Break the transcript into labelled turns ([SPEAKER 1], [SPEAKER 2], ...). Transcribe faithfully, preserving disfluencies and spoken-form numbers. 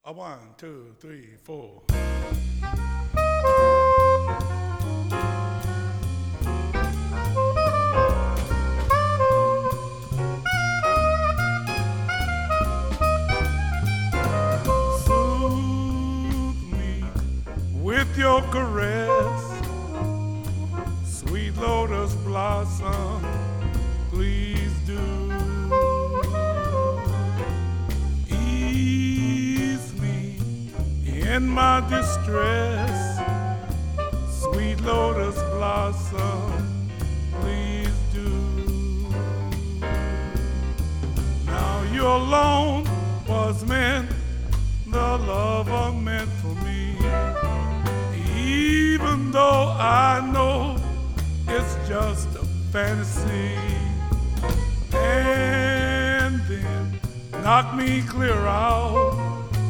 [SPEAKER 1] A one, two, three, four. Soothe me with your caress, sweet lotus blossom, please do. In my distress, sweet lotus blossom, please do. Now you alone was meant, the lover meant for me, even though I know it's just a fantasy. And then knock me clear out